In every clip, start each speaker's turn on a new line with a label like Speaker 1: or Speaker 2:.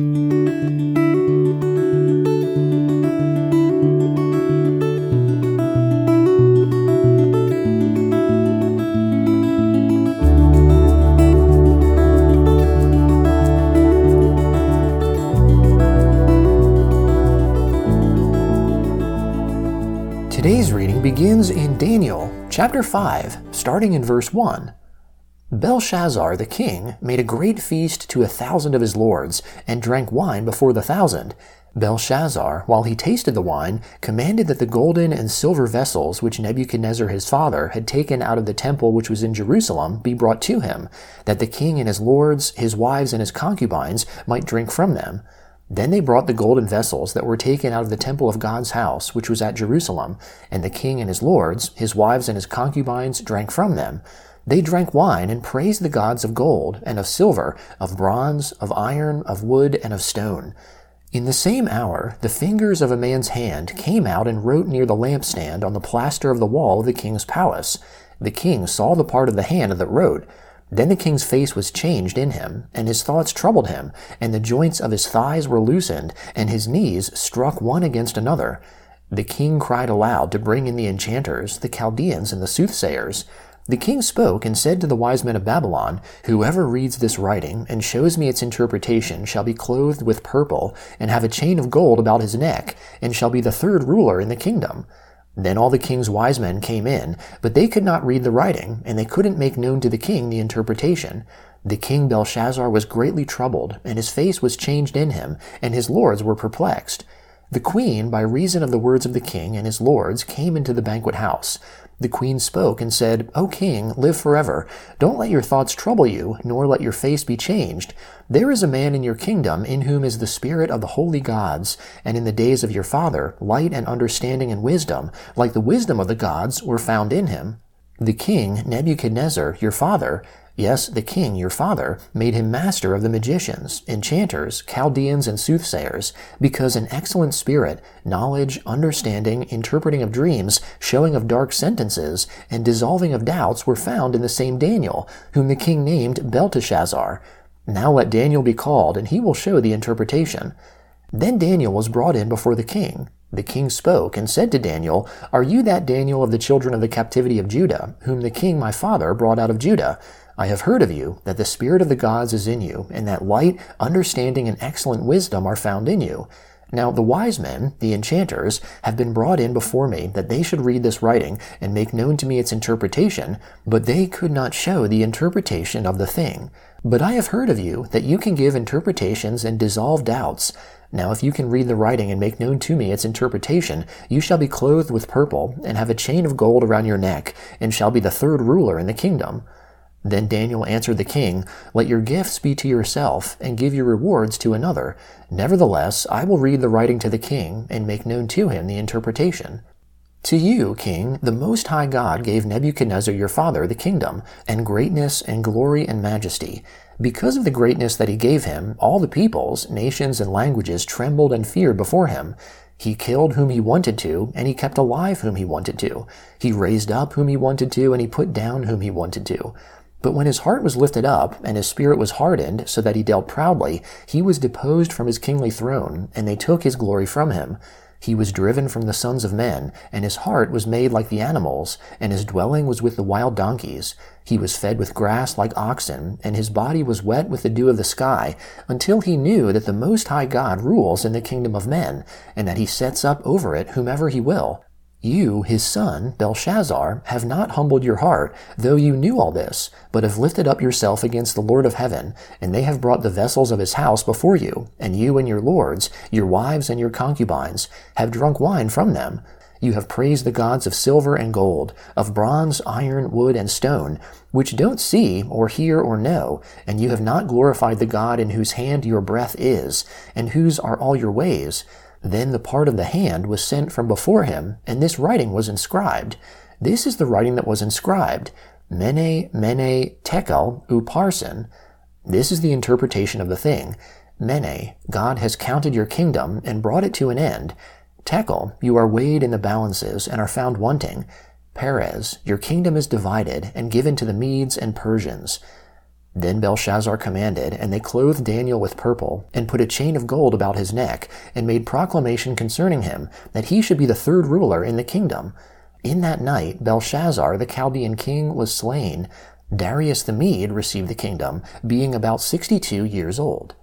Speaker 1: Today's reading begins in Daniel chapter 5, starting in verse 1. Belshazzar the king made a great feast to 1,000 of his lords, and drank wine before the 1,000. Belshazzar, while he tasted the wine, commanded that the golden and silver vessels which Nebuchadnezzar his father had taken out of the temple which was in Jerusalem be brought to him, that the king and his lords, his wives and his concubines might drink from them. Then they brought the golden vessels that were taken out of the temple of God's house, which was at Jerusalem, and the king and his lords, his wives and his concubines, drank from them. They drank wine and praised the gods of gold, and of silver, of bronze, of iron, of wood, and of stone. In the same hour, the fingers of a man's hand came out and wrote near the lampstand on the plaster of the wall of the king's palace. The king saw the part of the hand that wrote. Then the king's face was changed in him, and his thoughts troubled him, and the joints of his thighs were loosened, and his knees struck one against another. The king cried aloud to bring in the enchanters, the Chaldeans, and the soothsayers. The king spoke and said to the wise men of Babylon, "Whoever reads this writing and shows me its interpretation shall be clothed with purple, and have a chain of gold about his neck, and shall be the third ruler in the kingdom." Then all the king's wise men came in, but they could not read the writing, and they couldn't make known to the king the interpretation. The king Belshazzar was greatly troubled, and his face was changed in him, and his lords were perplexed. The queen, by reason of the words of the king and his lords, came into the banquet house. The queen spoke and said, "O king, live forever. Don't let your thoughts trouble you, nor let your face be changed. There is a man in your kingdom in whom is the spirit of the holy gods, and in the days of your father, light and understanding and wisdom, like the wisdom of the gods, were found in him. The king, Nebuchadnezzar, your father, yes, the king, your father, made him master of the magicians, enchanters, Chaldeans, and soothsayers, because an excellent spirit, knowledge, understanding, interpreting of dreams, showing of dark sentences, and dissolving of doubts were found in the same Daniel, whom the king named Belteshazzar. Now let Daniel be called, and he will show the interpretation." Then Daniel was brought in before the king. The king spoke and said to Daniel, "Are you that Daniel of the children of the captivity of Judah, whom the king my father brought out of Judah? I have heard of you, that the spirit of the gods is in you, and that light, understanding, and excellent wisdom are found in you. Now the wise men, the enchanters, have been brought in before me, that they should read this writing, and make known to me its interpretation, but they could not show the interpretation of the thing. But I have heard of you, that you can give interpretations and dissolve doubts. Now if you can read the writing and make known to me its interpretation, you shall be clothed with purple, and have a chain of gold around your neck, and shall be the third ruler in the kingdom." Then Daniel answered the king, "Let your gifts be to yourself, and give your rewards to another. Nevertheless, I will read the writing to the king, and make known to him the interpretation. To you, king, the Most High God gave Nebuchadnezzar your father the kingdom, and greatness, and glory, and majesty. Because of the greatness that he gave him, all the peoples, nations, and languages trembled and feared before him. He killed whom he wanted to, and he kept alive whom he wanted to. He raised up whom he wanted to, and he put down whom he wanted to. But when his heart was lifted up, and his spirit was hardened, so that he dealt proudly, he was deposed from his kingly throne, and they took his glory from him. He was driven from the sons of men, and his heart was made like the animals, and his dwelling was with the wild donkeys. He was fed with grass like oxen, and his body was wet with the dew of the sky, until he knew that the Most High God rules in the kingdom of men, and that he sets up over it whomever he will. You, his son, Belshazzar, have not humbled your heart, though you knew all this, but have lifted up yourself against the Lord of heaven, and they have brought the vessels of his house before you, and you and your lords, your wives and your concubines, have drunk wine from them. You have praised the gods of silver and gold, of bronze, iron, wood, and stone, which don't see, or hear, or know, and you have not glorified the God in whose hand your breath is, and whose are all your ways. Then the part of the hand was sent from before him, and this writing was inscribed. This is the writing that was inscribed, Mene, Mene, Tekel, Upharsin. This is the interpretation of the thing. Mene, God has counted your kingdom and brought it to an end. Tekel, you are weighed in the balances and are found wanting. Perez, your kingdom is divided and given to the Medes and Persians. Then Belshazzar commanded, and they clothed Daniel with purple, and put a chain of gold about his neck, and made proclamation concerning him, that he should be the third ruler in the kingdom. In that night Belshazzar the Chaldean king was slain. Darius the Mede received the kingdom, being about 62 years old.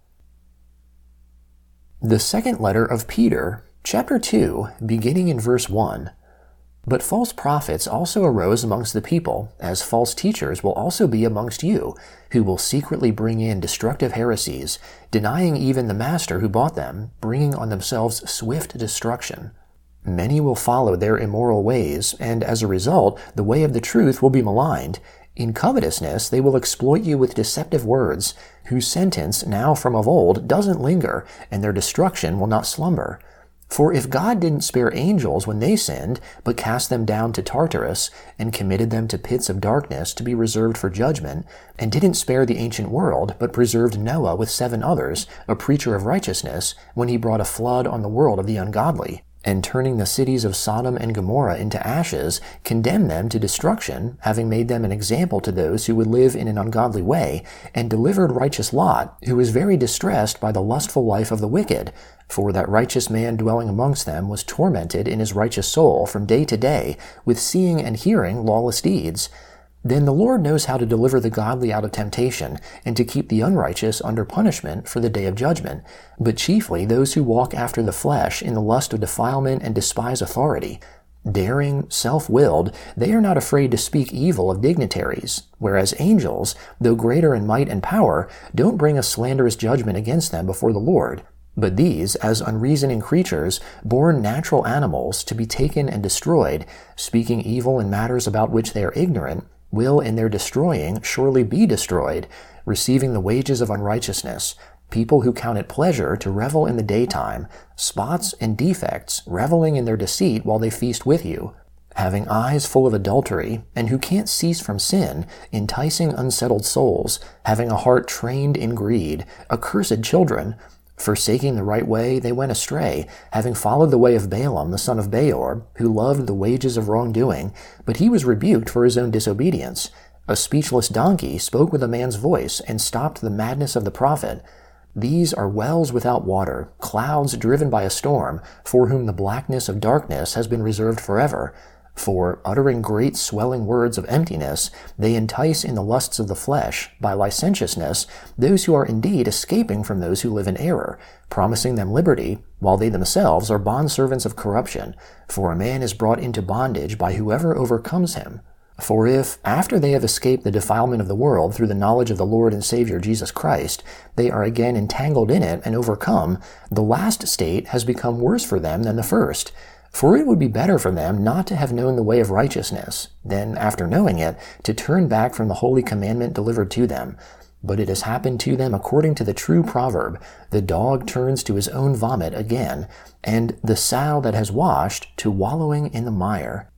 Speaker 1: The second letter of Peter, chapter 2, beginning in verse 1. But false prophets also arose amongst the people, as false teachers will also be amongst you, who will secretly bring in destructive heresies, denying even the master who bought them, bringing on themselves swift destruction. Many will follow their immoral ways, and as a result, the way of the truth will be maligned. In covetousness they will exploit you with deceptive words, whose sentence now from of old doesn't linger, and their destruction will not slumber. For if God didn't spare angels when they sinned, but cast them down to Tartarus, and committed them to pits of darkness to be reserved for judgment, and didn't spare the ancient world, but preserved Noah with 7 others, a preacher of righteousness, when he brought a flood on the world of the ungodly, and turning the cities of Sodom and Gomorrah into ashes, condemned them to destruction, having made them an example to those who would live in an ungodly way, and delivered righteous Lot, who was very distressed by the lustful life of the wicked, for that righteous man dwelling amongst them was tormented in his righteous soul from day to day, with seeing and hearing lawless deeds. Then the Lord knows how to deliver the godly out of temptation, and to keep the unrighteous under punishment for the day of judgment, but chiefly those who walk after the flesh in the lust of defilement and despise authority. Daring, self-willed, they are not afraid to speak evil of dignitaries, whereas angels, though greater in might and power, don't bring a slanderous judgment against them before the Lord. But these, as unreasoning creatures, born natural animals to be taken and destroyed, speaking evil in matters about which they are ignorant, will in their destroying surely be destroyed, receiving the wages of unrighteousness, people who count it pleasure to revel in the daytime, spots and defects, reveling in their deceit while they feast with you, having eyes full of adultery, and who can't cease from sin, enticing unsettled souls, having a heart trained in greed, accursed children. Forsaking the right way, they went astray, having followed the way of Balaam the son of Beor, who loved the wages of wrongdoing, but he was rebuked for his own disobedience. A speechless donkey spoke with a man's voice, and stopped the madness of the prophet. These are wells without water, clouds driven by a storm, for whom the blackness of darkness has been reserved forever. For, uttering great swelling words of emptiness, they entice in the lusts of the flesh, by licentiousness, those who are indeed escaping from those who live in error, promising them liberty, while they themselves are bondservants of corruption. For a man is brought into bondage by whoever overcomes him. For if, after they have escaped the defilement of the world through the knowledge of the Lord and Savior Jesus Christ, they are again entangled in it and overcome, the last state has become worse for them than the first. For it would be better for them not to have known the way of righteousness, than, after knowing it, to turn back from the holy commandment delivered to them. But it has happened to them according to the true proverb, the dog turns to his own vomit again, and the sow that has washed to wallowing in the mire.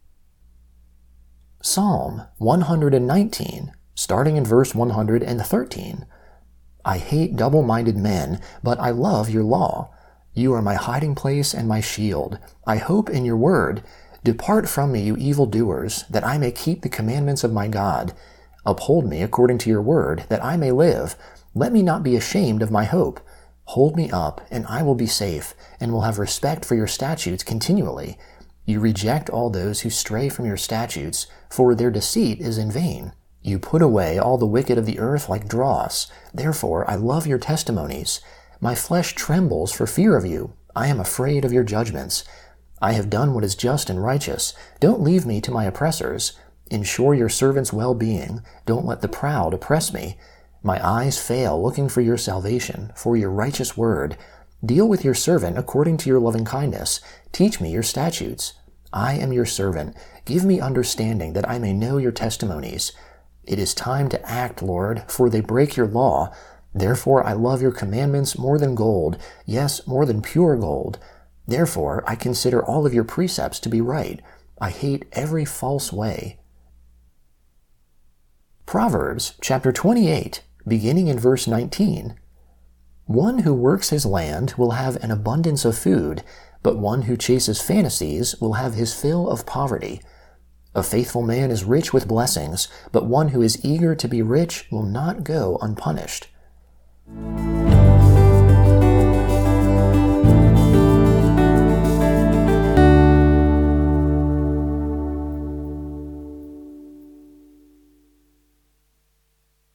Speaker 1: Psalm 119, starting in verse 113. I hate double-minded men, but I love your law. You are my hiding place and my shield. I hope in your word. Depart from me, you evildoers, that I may keep the commandments of my God. Uphold me according to your word, that I may live. Let me not be ashamed of my hope. Hold me up, and I will be safe, and will have respect for your statutes continually. You reject all those who stray from your statutes, for their deceit is in vain. You put away all the wicked of the earth like dross. Therefore I love your testimonies. My flesh trembles for fear of you. I am afraid of your judgments. I have done what is just and righteous. Don't leave me to my oppressors. Ensure your servant's well-being. Don't let the proud oppress me. My eyes fail looking for your salvation, for your righteous word. Deal with your servant according to your loving kindness. Teach me your statutes. I am your servant. Give me understanding that I may know your testimonies. It is time to act, Lord, for they break your law. Therefore I love your commandments more than gold, yes, more than pure gold. Therefore I consider all of your precepts to be right. I hate every false way. Proverbs chapter 28, beginning in verse 19. One who works his land will have an abundance of food, but one who chases fantasies will have his fill of poverty. A faithful man is rich with blessings, but one who is eager to be rich will not go unpunished.